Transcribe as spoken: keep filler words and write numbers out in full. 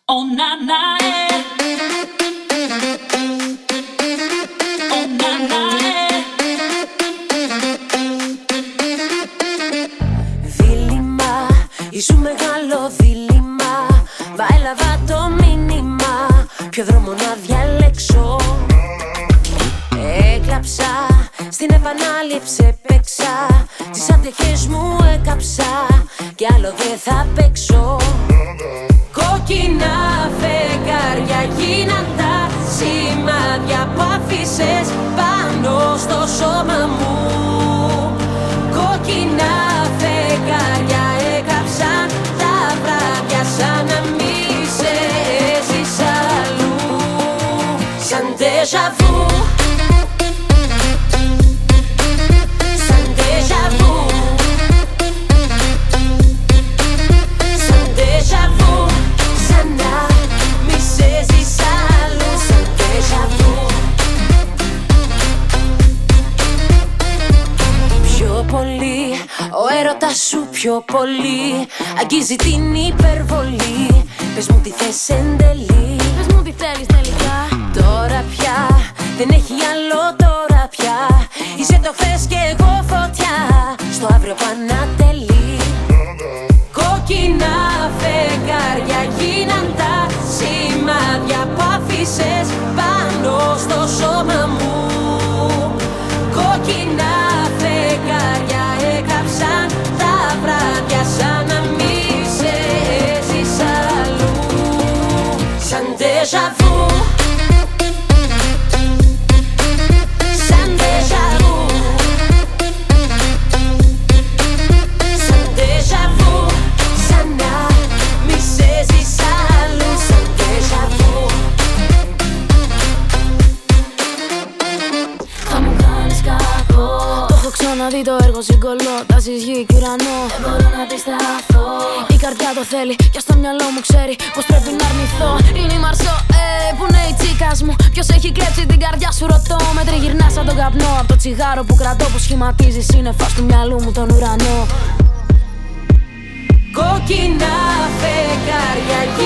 Oh na na eh. Oh na na eh. Δίλημμα, ήσου μεγάλο δίλημμα. Μα έλαβα το μήνυμα. Ποιο δρόμο να διαλέξω. Έκλαψα, στην επανάληψη έπαιξα. Τις άντεχες μου έκαψα. Κι άλλο δεν θα παίξω. Κόκκινα φεγγάρια γίναν τα σημάδια που άφησες πάνω στο σώμα μου. Κόκκινα φεγγάρια έκαψαν τα βράδια σαν να μη σε έζησα αλλού. Σαν déjà vu. Σαν déjà vu. Σαν déjà vu. Σαν να μη σε έζησα αλλού. Σαν déjà vu. Πιο πολύ, ο έρωτας σου πιο πολύ αγγίζει την υπερβολή. Πες μου τι θες εν τέλει. Πες μου τι θέλεις τελικά. Τώρα πια δεν έχει άλλο τώρα πια. Είσαι το χθες και εγώ φωτιά. Στο αύριο πανατελεί. Κόκκινα φεγγάρια γίναν τα σημάδια που άφησες πάνω στο σώμα μου. Κόκκινα φεγγάρια έκαψαν τα βράδια σαν να μη σε έζησα αλλού. Σαν déjà vu. Σαν déjà vu. Σαν déjà vu. Σαν να μη σε έζησα αλλού. Σαν déjà vu. Θα μου κάνεις κακό. Το έχω ξαναδεί το έργο συγκολώ. Τάσεις γη κι ουρανό. Δεν μπορώ να αντισταθώ. Η καρδιά το θέλει και στο μυαλό μου ξέρει πως πρέπει να αρνηθώ. Είναι η Μαρσό, ε, που είναι η τσίκας μου. Ποιος έχει κλέψει την καρδιά σου ρωτώ. Με τριγυρνά σαν τον καπνό από το τσιγάρο που κρατώ, που σχηματίζει σύννεφα του μυαλού μου τον ουρανό. Κόκκινα φεγγάρια